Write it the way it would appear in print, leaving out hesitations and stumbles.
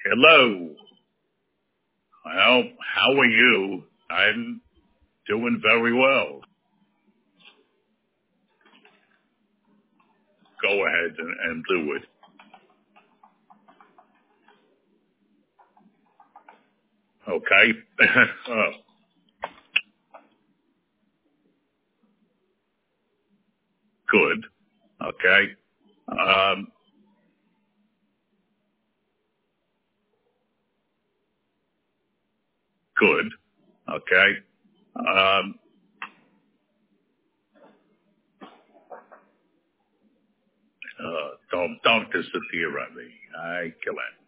Hello. Well, how are you? I'm doing very well. Go ahead and do it. Okay. Good. Okay. Um, good. Okay. Um, don't disappear on me. I kill it.